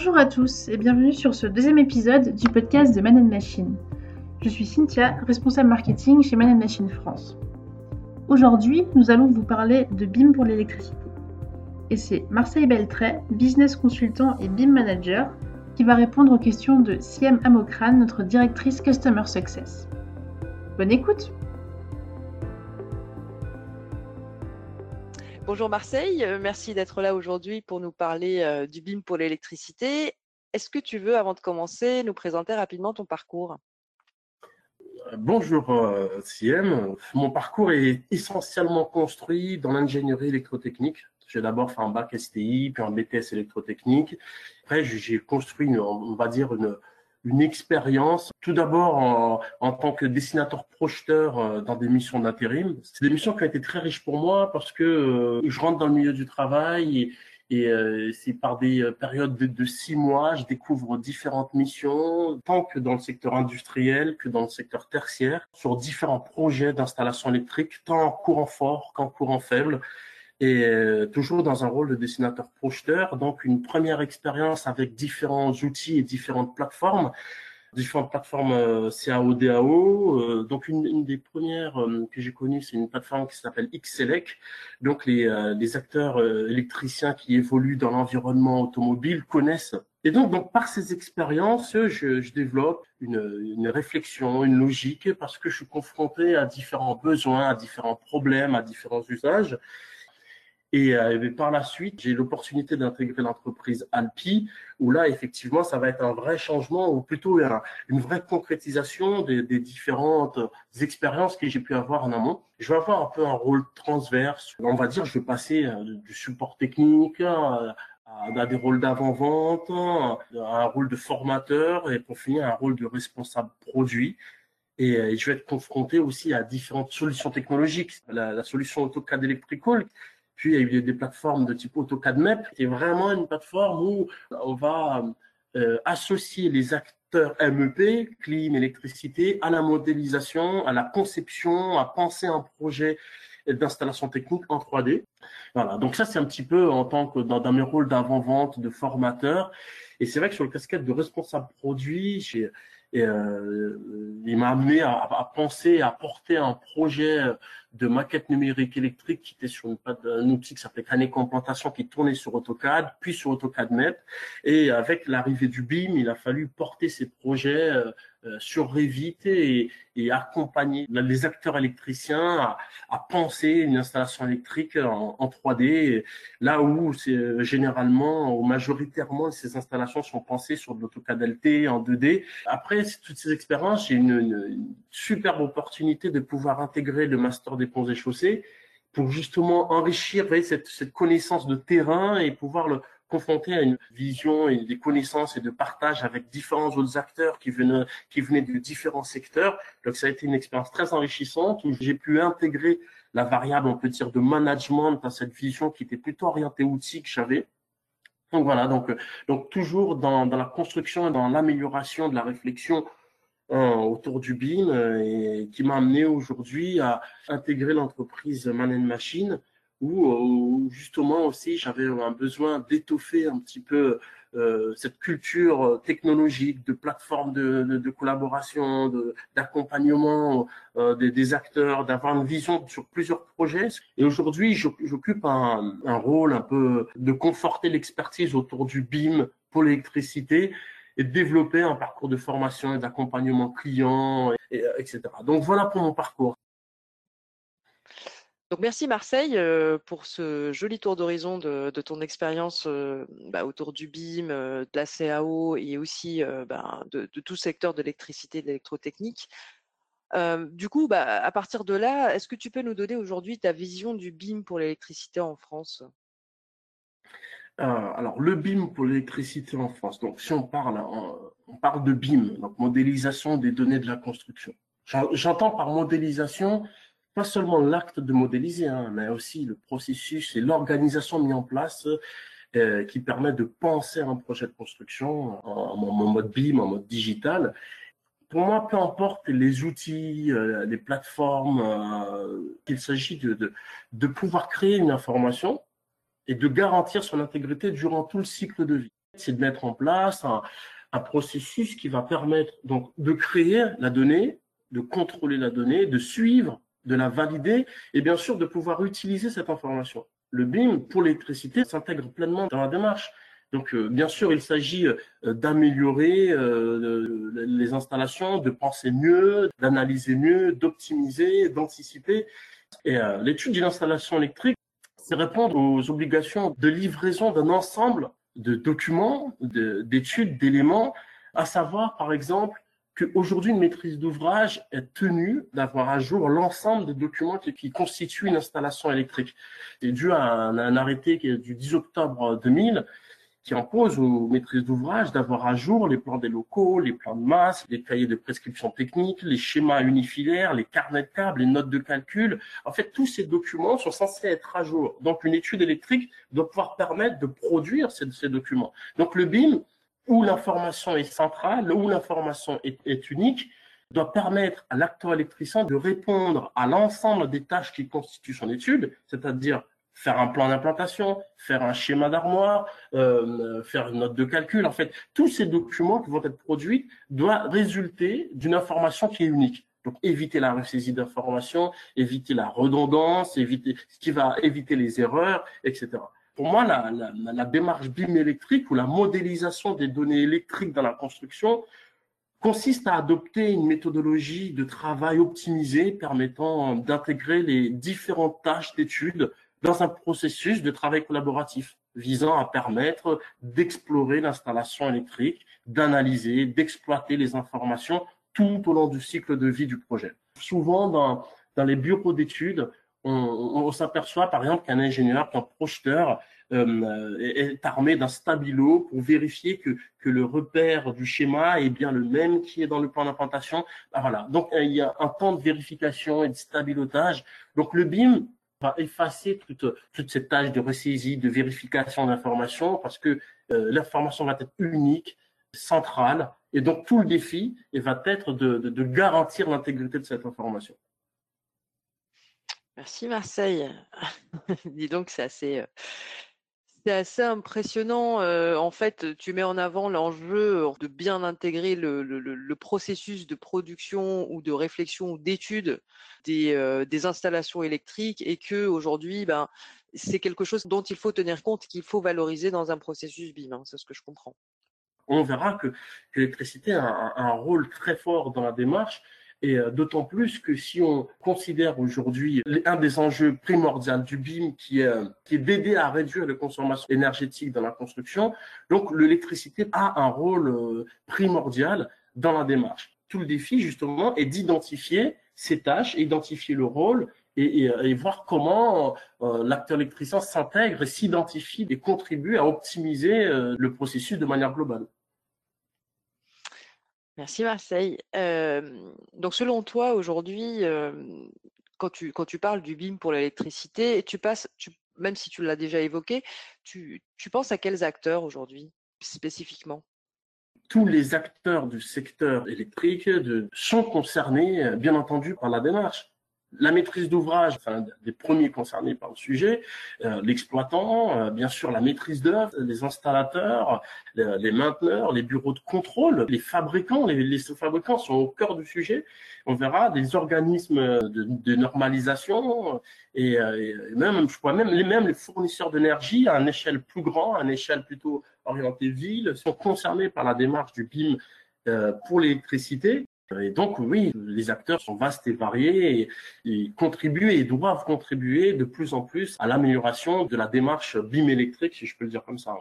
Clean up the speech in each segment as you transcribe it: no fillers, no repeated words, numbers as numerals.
Bonjour à tous et bienvenue sur ce deuxième épisode du podcast de Man Machine. Je suis Cynthia, responsable marketing chez Man Machine France. Aujourd'hui, nous allons vous parler de BIM pour l'électricité. Et c'est Marseille Beltray, business consultant et BIM manager, qui va répondre aux questions de Siem Amokran, notre directrice Customer Success. Bonne écoute! Bonjour Marseille, merci d'être là aujourd'hui pour nous parler du BIM pour l'électricité. Est-ce que tu veux, avant de commencer, nous présenter rapidement ton parcours? Bonjour Siem, mon parcours est essentiellement construit dans l'ingénierie électrotechnique. J'ai d'abord fait un bac STI, puis un BTS électrotechnique. Après, j'ai construit, on va dire, une expérience, tout d'abord en tant que dessinateur projeteur dans des missions d'intérim. C'est des missions qui ont été très riches pour moi parce que je rentre dans le milieu du travail et c'est par des périodes de 6 mois, je découvre différentes missions, tant que dans le secteur industriel que dans le secteur tertiaire, sur différents projets d'installation électrique, tant en courant fort qu'en courant faible, et toujours dans un rôle de dessinateur projeteur. Donc, une première expérience avec différents outils et différentes plateformes CAO, DAO. Donc, une des premières que j'ai connues, c'est une plateforme qui s'appelle Xselec. Donc, les acteurs électriciens qui évoluent dans l'environnement automobile connaissent. Et donc par ces expériences, je développe une réflexion, une logique, parce que je suis confronté à différents besoins, à différents problèmes, à différents usages. Et par la suite, j'ai l'opportunité d'intégrer l'entreprise Alpi, où là, effectivement, ça va être un vrai changement, ou plutôt une vraie concrétisation des différentes expériences que j'ai pu avoir en amont. Je vais avoir un peu un rôle transverse. On va dire, je vais passer du support technique à des rôles d'avant-vente, à un rôle de formateur, et pour finir, un rôle de responsable produit. Et je vais être confronté aussi à différentes solutions technologiques. La solution AutoCAD Electrical. Puis, il y a eu des plateformes de type AutoCAD MEP. C'est vraiment une plateforme où on va associer les acteurs MEP, clim, électricité, à la modélisation, à la conception, à penser un projet d'installation technique en 3D. Voilà. Donc ça, c'est un petit peu en tant que dans mes rôles d'avant-vente, de formateur. Et c'est vrai que sur le casquette de responsable produit, il m'a amené à penser, à porter un projet de maquette numérique électrique qui était sur un outil qui s'appelait Canet Complantation, qui tournait sur AutoCAD, puis sur AutoCAD MEP. Et avec l'arrivée du BIM, il a fallu porter ces projets sur Revit et accompagner les acteurs électriciens à penser une installation électrique en 3D, là où c'est généralement ou majoritairement ces installations sont pensées sur de l'AutoCAD LT en 2D. Après toutes ces expériences, j'ai une superbe opportunité de pouvoir intégrer le master des ponts et chaussées pour justement enrichir cette connaissance de terrain et pouvoir le confronté à une vision et des connaissances et de partage avec différents autres acteurs qui venaient de différents secteurs. Donc, ça a été une expérience très enrichissante où j'ai pu intégrer la variable, on peut dire, de management à cette vision qui était plutôt orientée outils que j'avais. Donc, voilà. Donc toujours dans la construction et dans l'amélioration de la réflexion autour du BIM et qui m'a amené aujourd'hui à intégrer l'entreprise Man Machine où justement aussi j'avais un besoin d'étoffer un petit peu cette culture technologique de plateforme de collaboration, d'accompagnement des acteurs, d'avoir une vision sur plusieurs projets. Et aujourd'hui, j'occupe un rôle un peu de conforter l'expertise autour du BIM pour l'électricité et de développer un parcours de formation et d'accompagnement client, etc. Donc voilà pour mon parcours. Donc merci Marseille pour ce joli tour d'horizon de ton expérience autour du BIM, de la CAO et aussi de tout secteur de l'électricité et de l'électrotechnique. Du coup, à partir de là, est-ce que tu peux nous donner aujourd'hui ta vision du BIM pour l'électricité en France? Alors, le BIM pour l'électricité en France. Donc, si on parle de BIM, donc modélisation des données de la construction. J'entends par modélisation pas seulement l'acte de modéliser, mais aussi le processus et l'organisation mis en place qui permet de penser un projet de construction en mode BIM, en mode digital. Pour moi, peu importe les outils, les plateformes, qu'il s'agit de pouvoir créer une information et de garantir son intégrité durant tout le cycle de vie. c'est de mettre en place un processus qui va permettre donc de créer la donnée, de contrôler la donnée, de suivre, de la valider et bien sûr de pouvoir utiliser cette information. Le BIM pour l'électricité s'intègre pleinement dans la démarche. Donc, bien sûr, il s'agit d'améliorer les installations, de penser mieux, d'analyser mieux, d'optimiser, d'anticiper. Et l'étude d'une installation électrique, c'est répondre aux obligations de livraison d'un ensemble de documents, d'études, d'éléments, à savoir, par exemple, qu'aujourd'hui, une maîtrise d'ouvrage est tenue d'avoir à jour l'ensemble des documents qui constituent une installation électrique. C'est dû à un arrêté qui est du 10 octobre 2000 qui impose aux maîtrises d'ouvrage d'avoir à jour les plans des locaux, les plans de masse, les cahiers de prescription technique, les schémas unifilaires, les carnets de câbles, les notes de calcul. En fait, tous ces documents sont censés être à jour. Donc, une étude électrique doit pouvoir permettre de produire ces documents. Donc, le BIM, où l'information est centrale, où l'information est unique, doit permettre à l'acteur électricien de répondre à l'ensemble des tâches qui constituent son étude, c'est-à-dire faire un plan d'implantation, faire un schéma d'armoire, faire une note de calcul. En fait, tous ces documents qui vont être produits doivent résulter d'une information qui est unique. Donc, éviter la ressaisie d'informations, éviter la redondance, ce qui va éviter les erreurs, etc. Pour moi, la démarche BIM électrique ou la modélisation des données électriques dans la construction consiste à adopter une méthodologie de travail optimisée permettant d'intégrer les différentes tâches d'étude dans un processus de travail collaboratif visant à permettre d'explorer l'installation électrique, d'analyser, d'exploiter les informations tout au long du cycle de vie du projet. Souvent, dans les bureaux d'études, on s'aperçoit par exemple qu'un ingénieur, qu'un projeteur est armé d'un stabilo pour vérifier que le repère du schéma est bien le même qui est dans le plan d'implantation. Voilà. Donc, il y a un temps de vérification et de stabilotage. Donc, le BIM va effacer toute cette tâche de ressaisie, de vérification d'informations parce que l'information va être unique, centrale. Et donc, tout le défi va être de garantir l'intégrité de cette information. Merci Marseille. Dis donc, c'est assez impressionnant. En fait, tu mets en avant l'enjeu de bien intégrer le processus de production ou de réflexion ou d'étude des installations électriques et que aujourd'hui, c'est quelque chose dont il faut tenir compte, qu'il faut valoriser dans un processus BIM. Hein, c'est ce que je comprends. On verra que l'électricité a un rôle très fort dans la démarche. Et d'autant plus que si on considère aujourd'hui un des enjeux primordiaux du BIM qui est d'aider à réduire les consommations énergétiques dans la construction, donc l'électricité a un rôle primordial dans la démarche. Tout le défi justement est d'identifier ces tâches, identifier le rôle et voir comment l'acteur électricien s'intègre et s'identifie et contribue à optimiser le processus de manière globale. Merci Marseille. Donc selon toi aujourd'hui, quand tu parles du BIM pour l'électricité, même si tu l'as déjà évoqué, tu penses à quels acteurs aujourd'hui spécifiquement? Tous les acteurs du secteur électrique sont concernés, bien entendu, par la démarche. La maîtrise d'ouvrage, enfin, des premiers concernés par le sujet, l'exploitant, bien sûr la maîtrise d'œuvre, les installateurs, les mainteneurs, les bureaux de contrôle, les fabricants. Les fabricants sont au cœur du sujet. On verra des organismes de normalisation et même, je crois même les fournisseurs d'énergie à une échelle plus grande, à une échelle plutôt orientée ville, sont concernés par la démarche du BIM pour l'électricité. Et donc, oui, les acteurs sont vastes et variés et contribuent et doivent contribuer de plus en plus à l'amélioration de la démarche BIM électrique, si je peux le dire comme ça.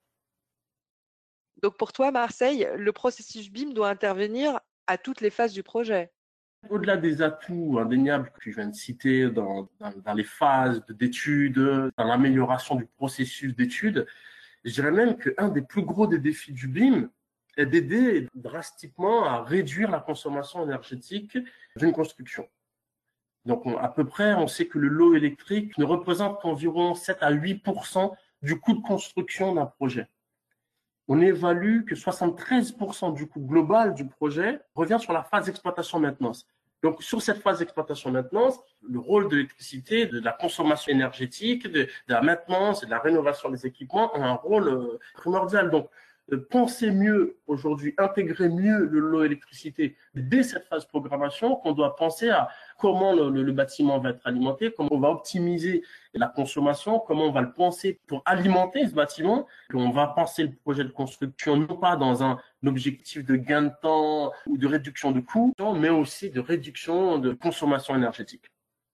Donc, pour toi, Marseille, le processus BIM doit intervenir à toutes les phases du projet. Au-delà des atouts indéniables que je viens de citer dans les phases d'études, dans l'amélioration du processus d'études, je dirais même qu'un des plus gros des défis du BIM, est d'aider drastiquement à réduire la consommation énergétique d'une construction. Donc, à peu près, on sait que le lot électrique ne représente qu'environ 7 à 8% du coût de construction d'un projet. On évalue que 73% du coût global du projet revient sur la phase d'exploitation-maintenance. Donc, sur cette phase d'exploitation maintenance, le rôle de l'électricité, de la consommation énergétique, de la maintenance et de la rénovation des équipements ont un rôle primordial. Donc, penser mieux aujourd'hui, intégrer mieux le lot électricité dès cette phase de programmation, qu'on doit penser à comment le bâtiment va être alimenté, comment on va optimiser la consommation, comment on va le penser pour alimenter ce bâtiment, qu'on va penser le projet de construction non pas dans un objectif de gain de temps ou de réduction de coûts, mais aussi de réduction de consommation énergétique.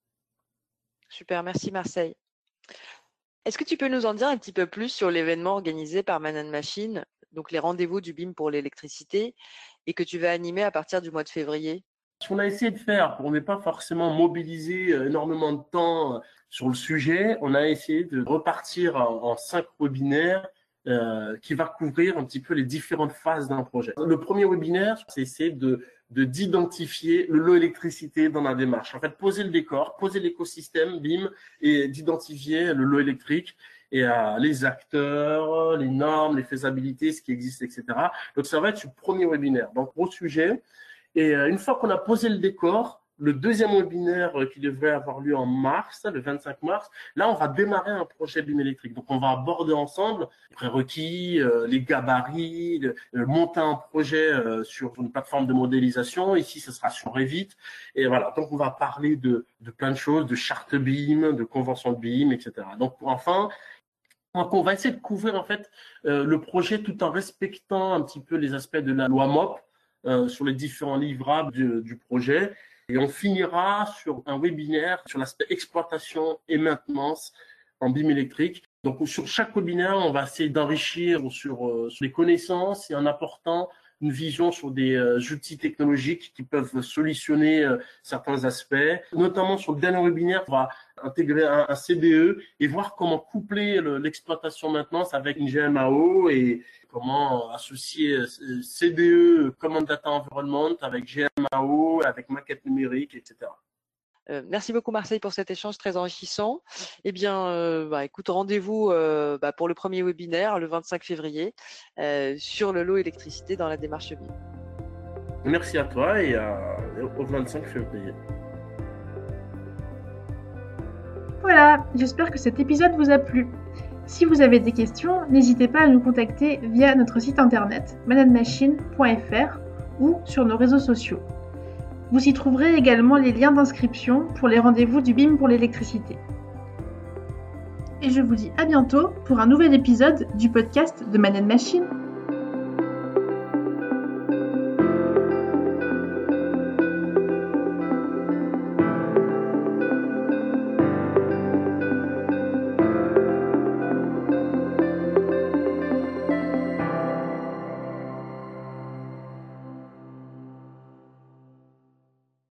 Super, merci Marseille. Est-ce que tu peux nous en dire un petit peu plus sur l'événement organisé par Man & Machine, donc les rendez-vous du BIM pour l'électricité, et que tu vas animer à partir du mois de février? Ce qu'on a essayé de faire pour ne pas forcément mobiliser énormément de temps sur le sujet, on a essayé de repartir en 5 webinaires qui va couvrir un petit peu les différentes phases d'un projet. Le premier webinaire, c'est essayer d'identifier le lot électricité dans la démarche. En fait, poser le décor, poser l'écosystème BIM et d'identifier le lot électrique et les acteurs, les normes, les faisabilités, ce qui existe, etc. Donc, ça va être le premier webinaire. Donc, gros sujet. Et une fois qu'on a posé le décor, le deuxième webinaire qui devrait avoir lieu en mars, le 25 mars, là, on va démarrer un projet BIM électrique. Donc, on va aborder ensemble les prérequis, les gabarits, monter un projet sur une plateforme de modélisation. Ici, ce sera sur Revit. Et voilà, donc on va parler de plein de choses, de charte BIM, de convention de BIM, etc. Donc, on va essayer de couvrir en fait le projet tout en respectant un petit peu les aspects de la loi MOP sur les différents livrables du projet. Et on finira sur un webinaire sur l'aspect exploitation et maintenance en BIM électrique. Donc, sur chaque webinaire, on va essayer d'enrichir sur les connaissances et en apportant une vision sur des outils technologiques qui peuvent solutionner certains aspects. Notamment sur le dernier webinaire, on va intégrer un CDE et voir comment coupler l'exploitation maintenance avec une GMAO et comment associer CDE, Command Data Environment, avec GMAO, avec maquette numérique, etc. Merci beaucoup Marseille pour cet échange très enrichissant. Eh bien, écoute, rendez-vous pour le premier webinaire le 25 février sur le lot électricité dans la démarche BIM. Merci à toi et au 25 février. Voilà, j'espère que cet épisode vous a plu. Si vous avez des questions, n'hésitez pas à nous contacter via notre site internet manandmachine.fr ou sur nos réseaux sociaux. Vous y trouverez également les liens d'inscription pour les rendez-vous du BIM pour l'électricité. Et je vous dis à bientôt pour un nouvel épisode du podcast de Man & Machine.